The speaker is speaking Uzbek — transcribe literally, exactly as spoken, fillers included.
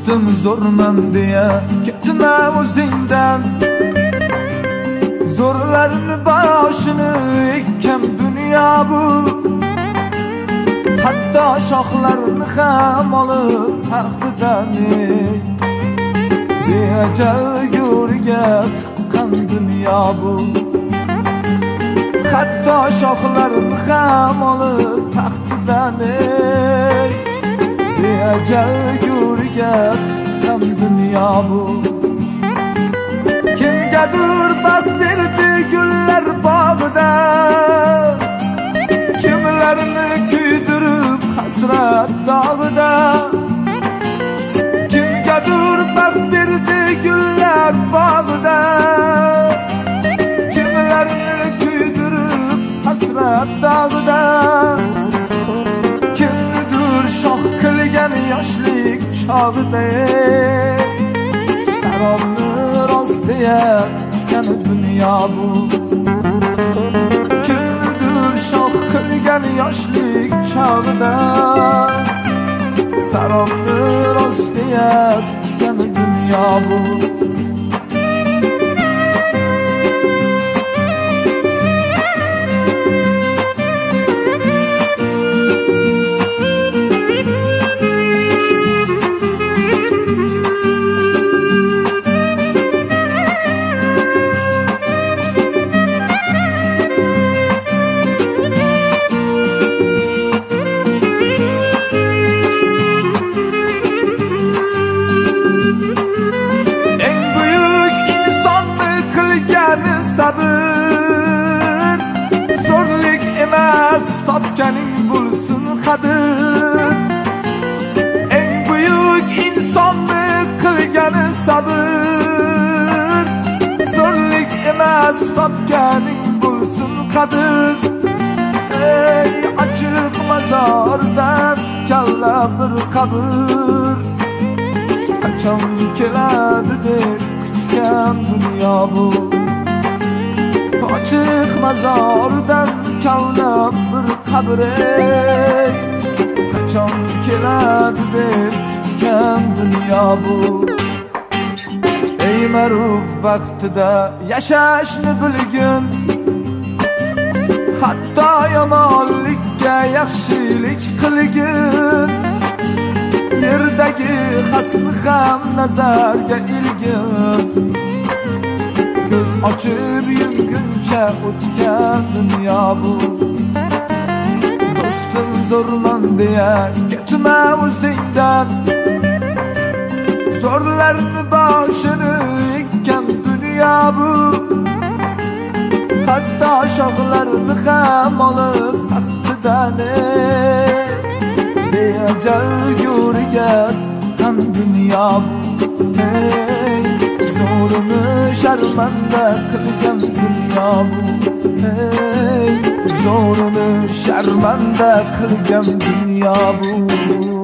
do'stim zo'rman deya ketma o'zingdan. Zo'rlarni boshini ekkan dunyo bu, hatto shoxlarini ham olib taxtidan beajal go'riga tiqqan dunyo bu. Hatto shoxlarini ham olib taxtidan beajal go'riga tiqqan dunyo bu. Kimgadir baxt berdi gullar bog'ida, kimlarni kuydirib hasrat dog'ida. Kimgadir baxt berdi gullar bog'ida, kimlarni kuydirib hasrat dog'ida. Kimnidir shoh qilgan yoshlik chog'ida, sarobni rost deya tutgan dunyo bu. Kimnidir shoh qilgan yoshlik chog'ida, sarobni rost deya tutgan dunyo bu. Sabır, zo'rlik emas, topganing bo'lsin qadir. Eng buyuk insonni qilgani sabır, zo'rlik emas, topganing bo'lsin qadir. Ey ochiq mozordan kalla bir qabr, qachon keladi deb kutgan dunyo bu. Ochiq mozordan kavlab bir qabr, qachon keladi deb kutgan dunyo bu. Ey ma'ruf vaqtida yashashni bilgin, hatto yomonlikka yaxshilik qilgin. Yerdagi xasni ham nazarga ilgin, ko'z ochib yumguncha o'tgan dunyo bu. Do'stim zo'rman deya ketma o'zingdan, zo'rlarni boshini ekkan dunyo bu. Hatto shoxlarini ham olib taxtidan beajal go'riga tiqqan dunyo bu. Hey, zo'rini sharmanda qilgan dunyo bu. Hey, zo'rini sharmanda qilgan dunyo bu.